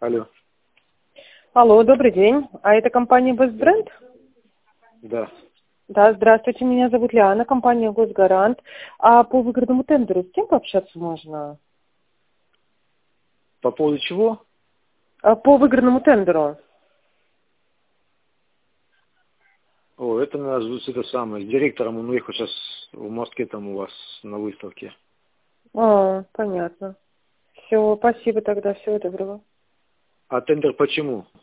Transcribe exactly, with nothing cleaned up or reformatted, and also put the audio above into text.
Алло. Алло, добрый день. А это компания Бестбренд? Да. Да, здравствуйте, меня зовут Лиана, компания Госгарант. А по выгодному тендеру с кем пообщаться можно? По поводу чего? А по выгодному тендеру. О, это надо с это самое, с директором, он уехал сейчас в Москве там у вас на выставке. А, понятно. Все, спасибо тогда, всего доброго. А тендер почему?